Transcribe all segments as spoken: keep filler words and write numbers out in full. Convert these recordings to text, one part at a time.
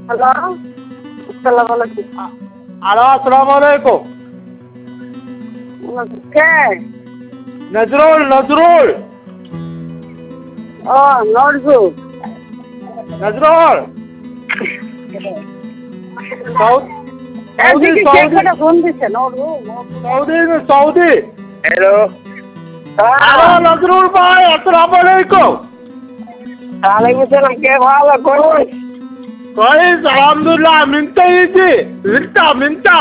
Hello, আসসালামু আলাইকুম। Hello, আসসালামু আলাইকুম। কে? নজরুল নজরুল ও নজরুল। নজরুল সৌদি সৌদি এদিকে কে সৌদি করে ফোন দিচ্ছে Nazrul? Saudi Saudi hello hello Nazrul ভাই, আসসালামু আলাইকুম। ওয়ালাইকুম সালাম। কে ভালো কই? كويس الحمد لله. منتا يجي منتا منتا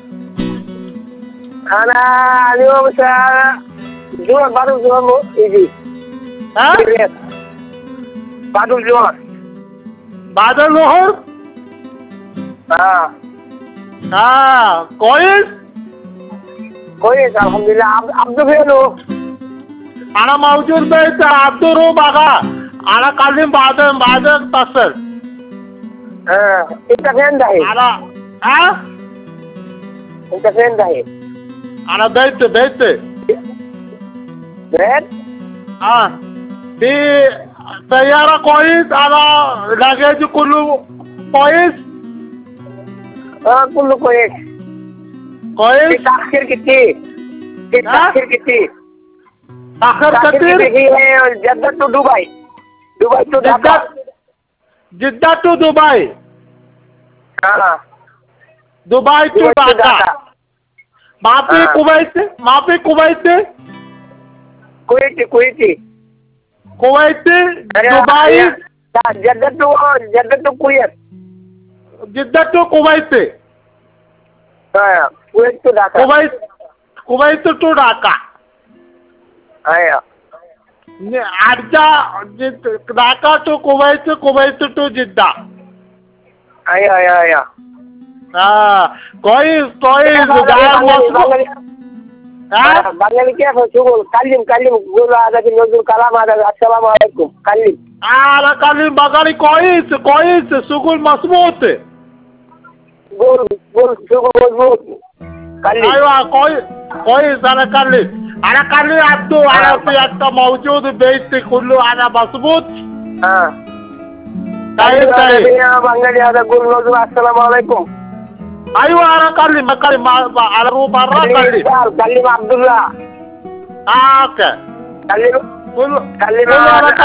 انا اليوم الساعة جوع بعد الظهر يجي. ها بعد الظهر. بعد الظهر. اه اه كويس كويس الحمد لله. عبد عبده فينه؟ انا موجود بيت عبد الروم اغا. انا كلم بعدين بعدين اتصل. اه انت فين دحين؟ انا ها انت فين دحين؟ انا بيت بيت بيت؟ اه في سيارة كويس. انا لقيت كله كويس اه كله كويس. في كويس. تأخير كتير. في ها؟ تأخير كتير. تأخير تأخير كتير. كتير هي جدة تو دبي. دبي تو جدة ढाका. جدة تو دبي. हाँ دبي تو دبي تو ढाका. ढाका. वहाँ पे हाँ। कुवैत वहाँ पे कुवैत कुवैती कुवैती. कुवैत अरे दुबई हाँ, Jeddah to Jeddah to Kuwait. Jeddah to Kuwait हाँ Kuwait to Dhaka. Kuwait Kuwait to Dhaka. हाँ अर्जा Dhaka to Kuwait Kuwait to Jeddah. आया आया आया. हाँ كويس كويس. جاي مصر. ها বাঙালি কে শুনুন কালিম কালিম গুলো আদাকে নজরুল কালাম আদা আসসালামু আলাইকুম কালিম. انا كلم بغالي كويس كويس. سقول مظبوط. قول قول شوفوا مظبوط كلم. ايوه كويس كويس. انا كلم انا كلم عبدو. انا في انت موجود بيتي كله. انا مظبوط. हाँ طيب طيب. বাঙালি আদা গুল নজরুল আসসালামু আলাইকুম. ايوه انا كلم كلم على رو برا كلم. কালিম আব্দুল্লাহ. اه اوكي. কালিম كله কালিম كله انا